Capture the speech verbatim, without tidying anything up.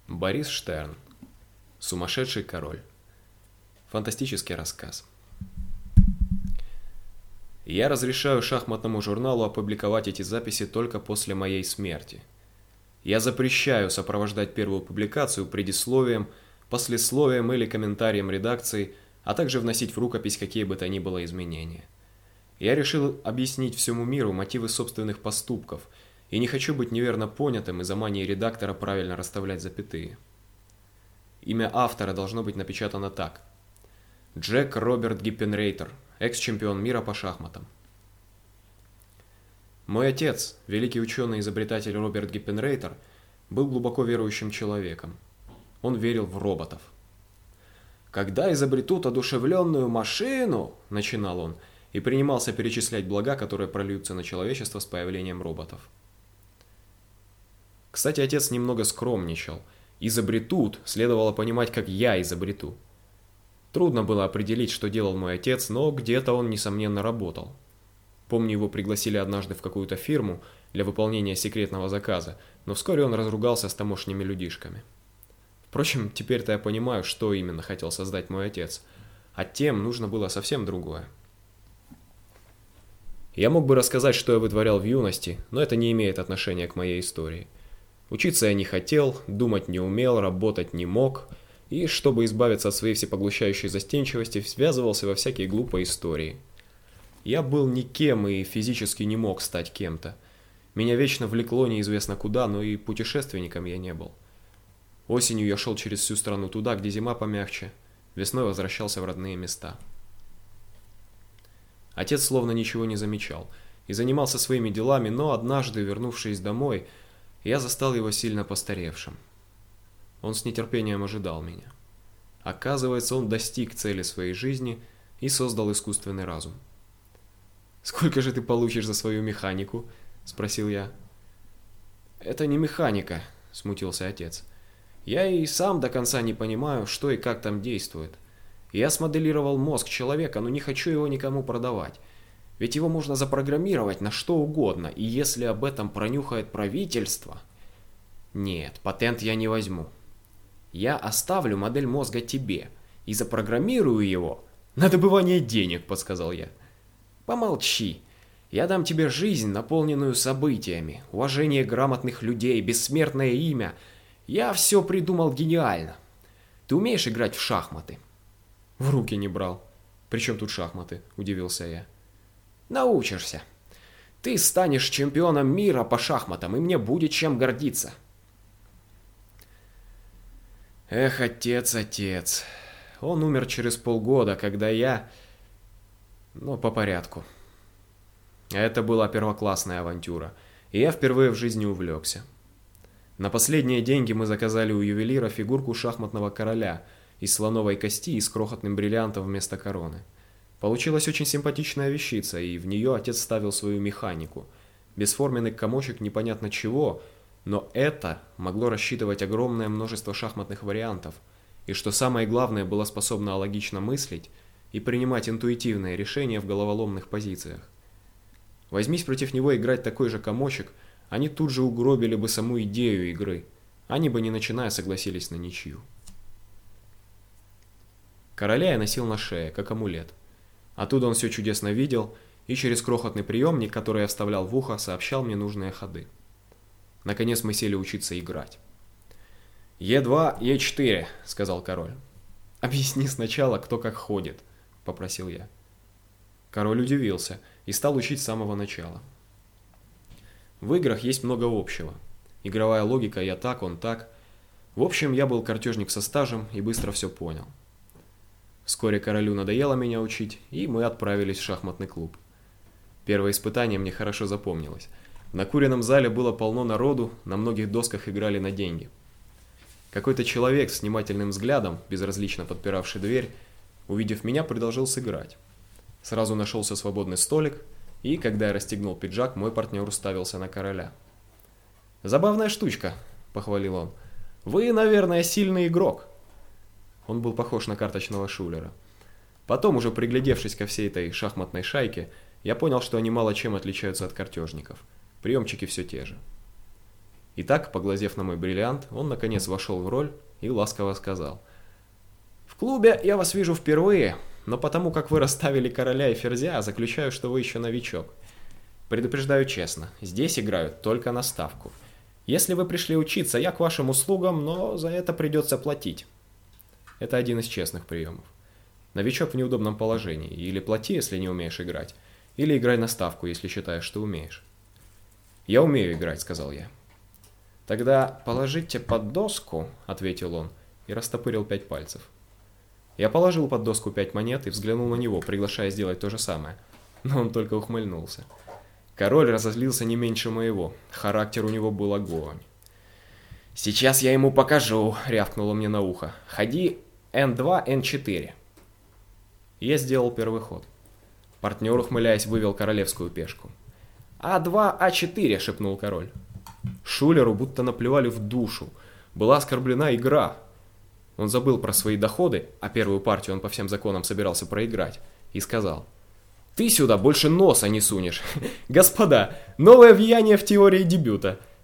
Борис Штерн. Сумасшедший король. Фантастический рассказ. Я разрешаю шахматному журналу опубликовать эти записи только после моей смерти. Я запрещаю сопровождать первую публикацию предисловием, послесловием или комментарием редакции, а также вносить в рукопись какие бы то ни было изменения. Я решил объяснить всему миру мотивы собственных поступков и не хочу быть неверно понятым из-за мании редактора правильно расставлять запятые. Имя автора должно быть напечатано так. Джек Роберт Гиппенрейтер, экс-чемпион мира по шахматам. Мой отец, великий ученый и изобретатель Роберт Гиппенрейтер, был глубоко верующим человеком. Он верил в роботов. «Когда изобретут одушевленную машину», – начинал он, и принимался перечислять блага, которые прольются на человечество с появлением роботов. Кстати, отец немного скромничал. «Изобретут» следовало понимать, как я изобрету. Трудно было определить, что делал мой отец, но где-то он, несомненно, работал. Помню, его пригласили однажды в какую-то фирму для выполнения секретного заказа, но вскоре он разругался с тамошними людишками. Впрочем, теперь-то я понимаю, что именно хотел создать мой отец, а тем нужно было совсем другое. Я мог бы рассказать, что я вытворял в юности, но это не имеет отношения к моей истории. Учиться я не хотел, думать не умел, работать не мог, и, чтобы избавиться от своей всепоглощающей застенчивости, связывался во всякие глупые истории. Я был никем и физически не мог стать кем-то. Меня вечно влекло неизвестно куда, но и путешественником я не был. Осенью я шел через всю страну туда, где зима помягче, весной возвращался в родные места. Отец словно ничего не замечал и занимался своими делами, но однажды, вернувшись домой, я застал его сильно постаревшим. Он с нетерпением ожидал меня. Оказывается, он достиг цели своей жизни и создал искусственный разум. «Сколько же ты получишь за свою механику?» – спросил я. «Это не механика», – смутился отец. «Я и сам до конца не понимаю, что и как там действует. Я смоделировал мозг человека, но не хочу его никому продавать. Ведь его можно запрограммировать на что угодно, и если об этом пронюхает правительство... Нет, патент я не возьму. Я оставлю модель мозга тебе и запрограммирую его на добывание денег», – подсказал я. «Помолчи. Я дам тебе жизнь, наполненную событиями, уважение грамотных людей, бессмертное имя. Я все придумал гениально. Ты умеешь играть в шахматы?» «В руки не брал. При чем тут шахматы?» – удивился я. «Научишься. Ты станешь чемпионом мира по шахматам, и мне будет чем гордиться». Эх, отец, отец. Он умер через полгода, когда я... Ну, по порядку. Это была первоклассная авантюра, и я впервые в жизни увлекся. На последние деньги мы заказали у ювелира фигурку шахматного короля из слоновой кости и с крохотным бриллиантом вместо короны. Получилась очень симпатичная вещица, и в нее отец ставил свою механику. Бесформенный комочек непонятно чего, но это могло рассчитывать огромное множество шахматных вариантов, и что самое главное, было способно логично мыслить и принимать интуитивные решения в головоломных позициях. Возьмись против него играть такой же комочек, они тут же угробили бы саму идею игры, они бы не начиная согласились на ничью. Короля я носил на шее, как амулет. Оттуда он все чудесно видел, и через крохотный приемник, который я вставлял в ухо, сообщал мне нужные ходы. Наконец мы сели учиться играть. «Е два, Е четыре», — сказал король. «Объясни сначала, кто как ходит», — попросил я. Король удивился и стал учить с самого начала. В играх есть много общего. Игровая логика «я так, он так». В общем, я был картежник со стажем и быстро все понял. Вскоре королю надоело меня учить, и мы отправились в шахматный клуб. Первое испытание мне хорошо запомнилось. В накуренном зале было полно народу, на многих досках играли на деньги. Какой-то человек с внимательным взглядом, безразлично подпиравший дверь, увидев меня, предложил сыграть. Сразу нашелся свободный столик, и, когда я расстегнул пиджак, мой партнер уставился на короля. «Забавная штучка», — похвалил он. «Вы, наверное, сильный игрок». Он был похож на карточного шулера. Потом, уже приглядевшись ко всей этой шахматной шайке, я понял, что они мало чем отличаются от картежников. Приемчики все те же. Итак, поглазев на мой бриллиант, он наконец вошел в роль и ласково сказал: «В клубе я вас вижу впервые, но потому как вы расставили короля и ферзя, заключаю, что вы еще новичок. Предупреждаю честно, здесь играют только на ставку. Если вы пришли учиться, я к вашим услугам, но за это придется платить». Это один из честных приемов. Новичок в неудобном положении. Или плати, если не умеешь играть, или играй на ставку, если считаешь, что умеешь. «Я умею играть», — сказал я. «Тогда положите под доску», — ответил он и растопырил пять пальцев. Я положил под доску пять монет и взглянул на него, приглашая сделать то же самое, но он только ухмыльнулся. Король разозлился не меньше моего, характер у него был огонь. «Сейчас я ему покажу», — рявкнуло мне на ухо. «Ходи эн два эн четыре». Я сделал первый ход. Партнер, ухмыляясь, вывел королевскую пешку. а два а четыре, шепнул король. Шулеру будто наплевали в душу. Была оскорблена игра. Он забыл про свои доходы, а первую партию он по всем законам собирался проиграть, и сказал: «Ты сюда больше носа не сунешь. Господа, новое влияние в теории дебюта.